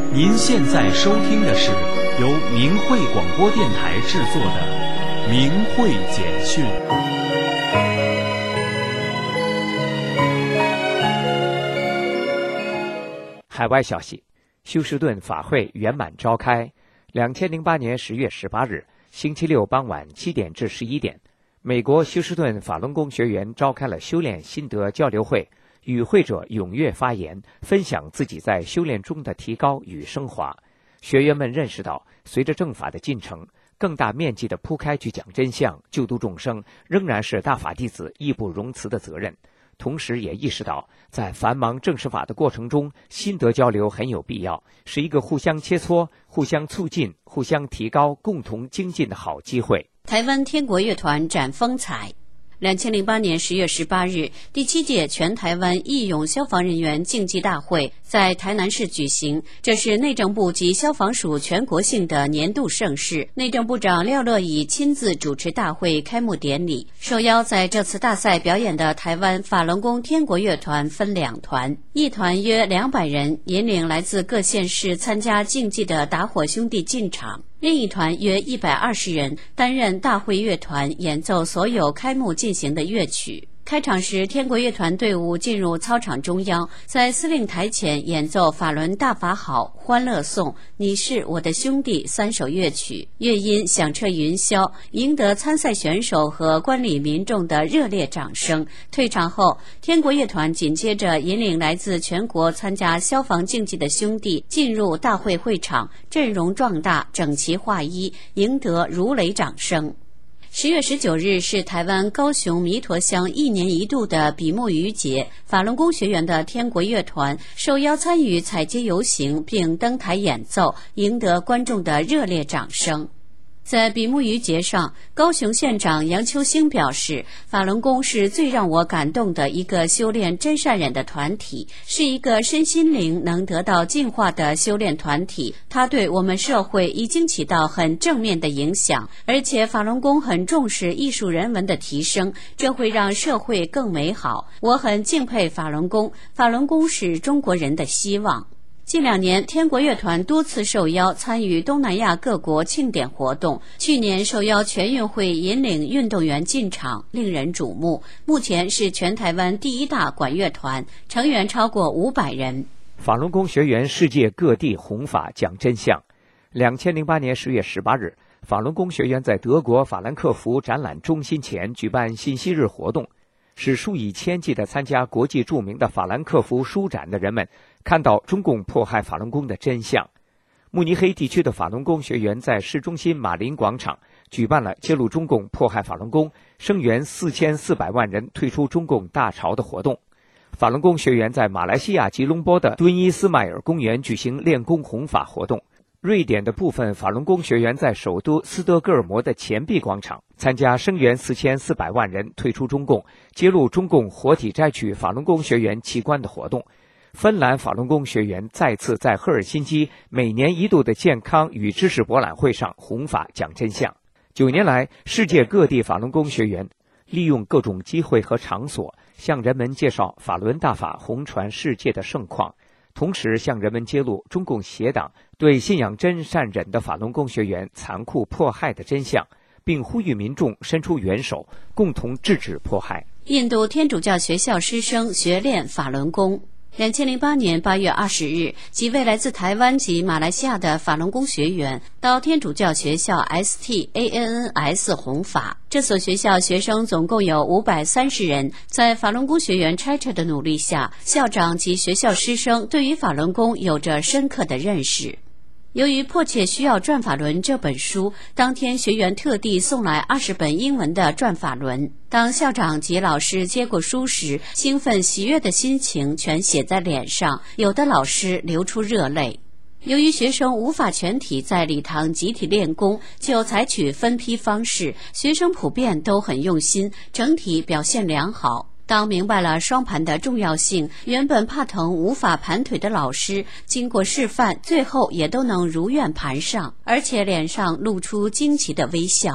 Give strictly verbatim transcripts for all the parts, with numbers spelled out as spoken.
您现在收听的是由明慧广播电台制作的《明慧简讯》。 海外消息，休斯顿法会圆满召开。两千零八年十月十八日，星期六傍晚七点至十一点，美国休斯顿法轮功学员召开了修炼心得交流会。与会者踊跃发言，分享自己在修炼中的提高与升华。学员们认识到，随着正法的进程，更大面积的铺开去讲真相、救度众生，仍然是大法弟子义不容辞的责任。同时也意识到，在繁忙正视法的过程中，心得交流很有必要，是一个互相切磋、互相促进、互相提高、共同精进的好机会。 台湾天国乐团展风采。两千零八年十月十八日，第七届全台湾义勇消防人员竞技大会在台南市举行。这是内政部及消防署全国性的年度盛事。内政部长廖乐怡亲自主持大会开幕典礼。受邀在这次大赛表演的台湾法轮功天国乐团分两团，一团约两百人，引领来自各县市参加竞技的打火兄弟进场。另一团约一百二十人，担任大会乐团，演奏所有开幕进行的乐曲。开场时，天国乐团队伍进入操场中央，在司令台前演奏法轮大法好、欢乐颂、你是我的兄弟三首乐曲，乐音响彻云霄，赢得参赛选手和观礼民众的热烈掌声。退场后，天国乐团紧接着引领来自全国参加消防竞技的兄弟进入大会会场，阵容壮大，整齐划一，赢得如雷掌声。十月十九日是台湾高雄弥陀乡一年一度的比目鱼节，法轮功学员的天国乐团受邀参与踩街游行并登台演奏，赢得观众的热烈掌声。在比目鱼节上，高雄县长杨秋兴表示，法轮功是最让我感动的一个修炼真善忍的团体，是一个身心灵能得到净化的修炼团体，它对我们社会已经起到很正面的影响，而且法轮功很重视艺术人文的提升，这会让社会更美好。我很敬佩法轮功，法轮功是中国人的希望。近两年，天国乐团多次受邀参与东南亚各国庆典活动。去年受邀全运会引领运动员进场，令人瞩目。目前是全台湾第一大管乐团，成员超过五百人。 法轮功学员世界各地弘法讲真相。两千零八年十月十八日，法轮功学员在德国法兰克福展览中心前举办信息日活动，使数以千计的参加国际著名的法兰克福书展的人们看到中共迫害法轮功的真相。慕尼黑地区的法轮功学员在市中心马林广场举办了揭露中共迫害法轮功、声援四千四百万人退出中共大潮的活动。法轮功学员在马来西亚吉隆坡的敦伊斯迈尔公园举行练功弘法活动。瑞典的部分法轮功学员在首都斯德哥尔摩的钱币广场参加声援四千四百万人退出中共、揭露中共活体摘取法轮功学员器官的活动。芬兰法轮功学员再次在赫尔辛基每年一度的健康与知识博览会上弘法讲真相。九年来，世界各地法轮功学员利用各种机会和场所，向人们介绍法轮大法弘传世界的盛况，同时向人们揭露中共邪党对信仰真善忍的法轮功学员残酷迫害的真相，并呼吁民众伸出援手，共同制止迫害。 印度天主教学校师生学练法轮功。两千零八年八月二十日，几位来自台湾及马来西亚的法轮功学员到天主教学校 S T A N N S 弘法。这所学校学生总共有五百三十人，在法轮功学员拆扯的努力下，校长及学校师生对于法轮功有着深刻的认识。由于迫切需要《转法轮》这本书，当天学员特地送来二十本英文的《转法轮》。当校长及老师接过书时，兴奋喜悦的心情全写在脸上，有的老师流出热泪。由于学生无法全体在礼堂集体练功，就采取分批方式，学生普遍都很用心，整体表现良好。当明白了双盘的重要性，原本怕疼无法盘腿的老师，经过示范，最后也都能如愿盘上，而且脸上露出惊奇的微笑。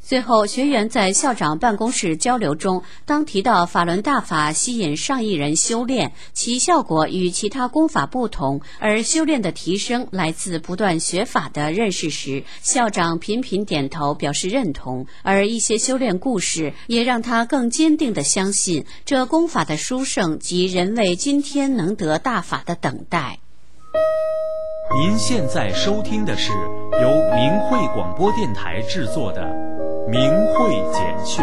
最后，学员在校长办公室交流中，当提到法轮大法吸引上亿人修炼，其效果与其他功法不同，而修炼的提升来自不断学法的认识时，校长频频点头表示认同。而一些修炼故事也让他更坚定地相信这功法的殊胜及人为今天能得大法的等待。 您现在收听的是由明慧广播电台制作的明慧简讯。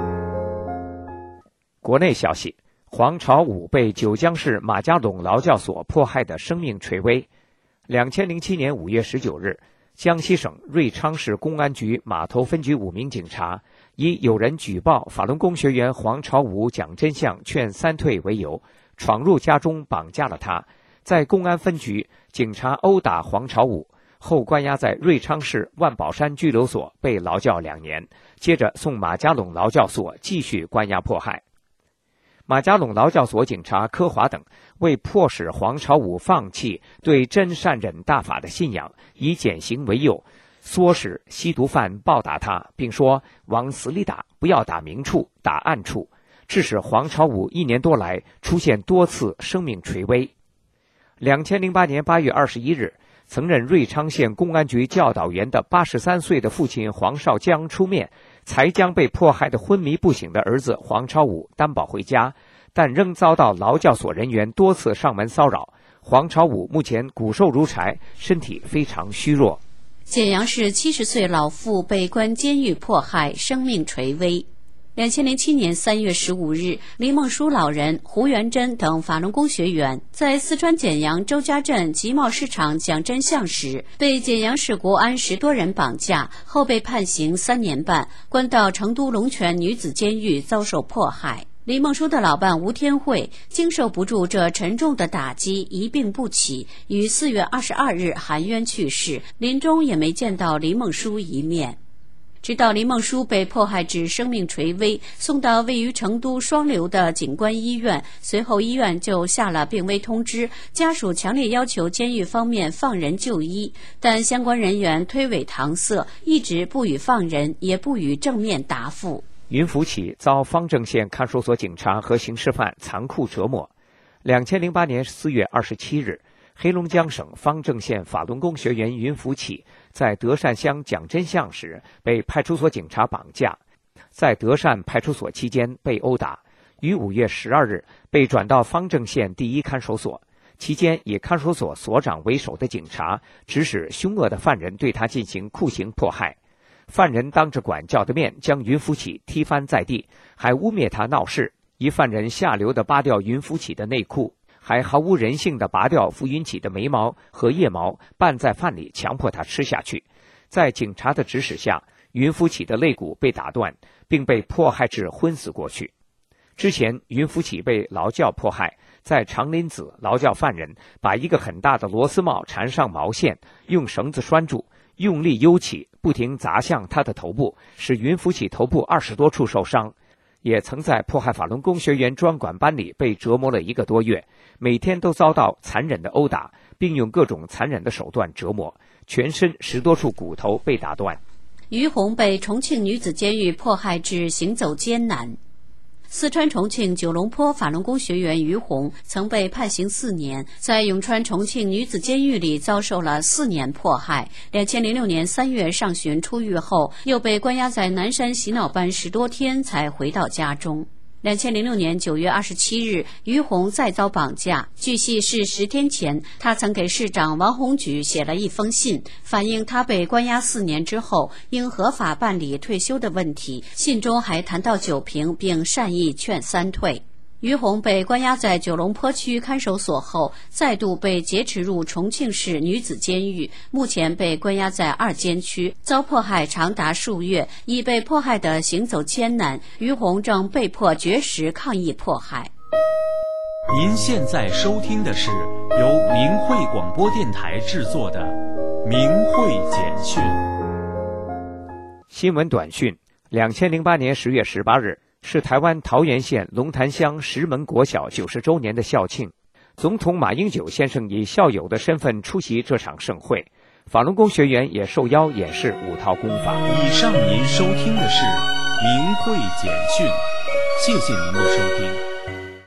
国内消息，黄朝武被九江市马家垄劳教所迫害的生命垂危。两千零七年五月十九日，江西省瑞昌市公安局码头分局五名警察以有人举报法轮功学员黄朝武讲真相劝三退为由，闯入家中绑架了他。在公安分局，警察殴打黄朝武后关押在瑞昌市万宝山拘留所被劳教两年，接着送马家垄劳教所继续关押迫害。马家垄劳教所警察柯华等为迫使黄朝武放弃对真善忍大法的信仰，以减刑为诱，唆使吸毒犯暴打他，并说往死里打，不要打明处，打暗处，致使黄朝武一年多来出现多次生命垂危。两千零八年八月二十一日，曾任瑞昌县公安局教导员的八十三岁的父亲黄少江出面，才将被迫害的昏迷不醒的儿子黄朝武担保回家，但仍遭到劳教所人员多次上门骚扰。黄朝武目前骨瘦如柴，身体非常虚弱。 简阳市七十岁老妇被关监狱迫害，生命垂危。两千零七年三月十五日，黎梦书老人、胡元珍等法轮功学员在四川简阳周家镇集贸市场讲真相时，被简阳市国安十多人绑架，后被判刑三年半，关到成都龙泉女子监狱遭受迫害。黎梦书的老伴吴天慧经受不住这沉重的打击，一病不起，于四月二十二日含冤去世，临终也没见到黎梦书一面。直到黎梦书被迫害至生命垂危，送到位于成都双流的警官医院，随后医院就下了病危通知，家属强烈要求监狱方面放人就医，但相关人员推诿搪塞，一直不予放人，也不予正面答复。 云浮起遭方正县看守所警察和刑事犯残酷折磨。两千零八年四月二十七日，黑龙江省方正县法轮功学员云浮起在德善乡讲真相时被派出所警察绑架，在德善派出所期间被殴打，于五月十二日被转到方正县第一看守所。期间以看守所所长为首的警察指使凶恶的犯人对他进行酷刑迫害。犯人当着管教的面将云浮起踢翻在地，还污蔑他闹事，一犯人下流地扒掉云浮起的内裤，还毫无人性地拔掉付云起的眉毛和腋毛，拌在饭里强迫他吃下去。在警察的指使下，云浮起的肋骨被打断，并被迫害至昏死过去。之前云浮起被劳教迫害，在长林子劳教犯人把一个很大的螺丝帽缠上毛线，用绳子拴住，用力悠起，不停砸向他的头部，使云浮起头部二十多处受伤。也曾在迫害法轮功学员专管班里被折磨了一个多月，每天都遭到残忍的殴打，并用各种残忍的手段折磨，全身十多处骨头被打断。 于红被重庆女子监狱迫害至行走艰难。四川重庆九龙坡法轮功学员于红曾被判刑四年，在永川重庆女子监狱里遭受了四年迫害。两千零六年三月上旬出狱后，又被关押在南山洗脑班十多天才回到家中。两千零六年九月二十七日，于红再遭绑架。据悉是十天前，他曾给市长王洪举写了一封信，反映他被关押四年之后应合法办理退休的问题。信中还谈到酒瓶，并善意劝三退。于红被关押在九龙坡区看守所后，再度被劫持入重庆市女子监狱，目前被关押在二监区，遭迫害长达数月，已被迫害的行走艰难。于红正被迫绝食抗议迫害。 您现在收听的是由明慧广播电台制作的明慧简讯。 新闻短讯：两千零八年十月十八日。是台湾桃园县龙潭乡石门国小九十周年的校庆，总统马英九先生以校友的身份出席这场盛会。 法轮功学员也受邀演示五套功法。 以上您收听的是明慧简讯，谢谢您的收听。